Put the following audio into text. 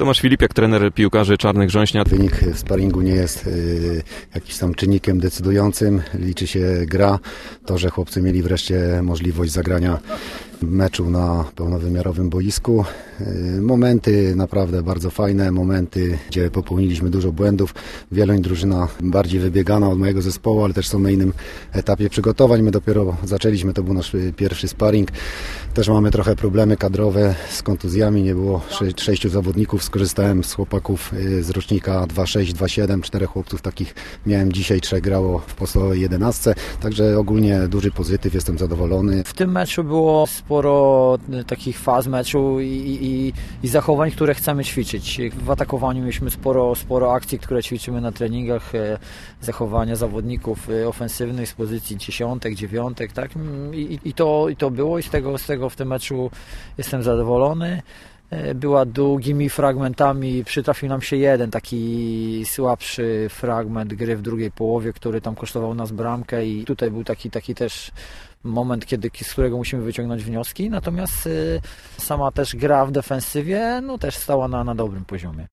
Tomasz Filipiak, trener piłkarzy Czarnych Grząśnia. Wynik w sparingu nie jest jakimś tam czynnikiem decydującym. Liczy się gra. To, że chłopcy mieli wreszcie możliwość zagrania meczu na pełnowymiarowym boisku. Momenty naprawdę bardzo fajne, momenty, gdzie popełniliśmy dużo błędów. Wieluń drużyna bardziej wybiegana od mojego zespołu, ale też są na innym etapie przygotowań. My dopiero zaczęliśmy, to był nasz pierwszy sparring. Też mamy trochę problemy kadrowe z kontuzjami, nie było 6 zawodników, skorzystałem z chłopaków z rocznika 2.6, 2.7, 4 chłopców takich miałem dzisiaj, 3 grało w podstawowej 11, także ogólnie duży pozytyw, jestem zadowolony. W tym meczu było sporo takich faz meczu i zachowań, które chcemy ćwiczyć. W atakowaniu mieliśmy sporo akcji, które ćwiczymy na treningach, zachowania zawodników ofensywnych z pozycji 10, 9, tak? I to było i z tego w tym meczu jestem zadowolony. Była długimi fragmentami, przytrafił nam się jeden taki słabszy fragment gry w drugiej połowie, który tam kosztował nas bramkę i tutaj był taki też moment, z którego musimy wyciągnąć wnioski, natomiast sama też gra w defensywie też stała na dobrym poziomie.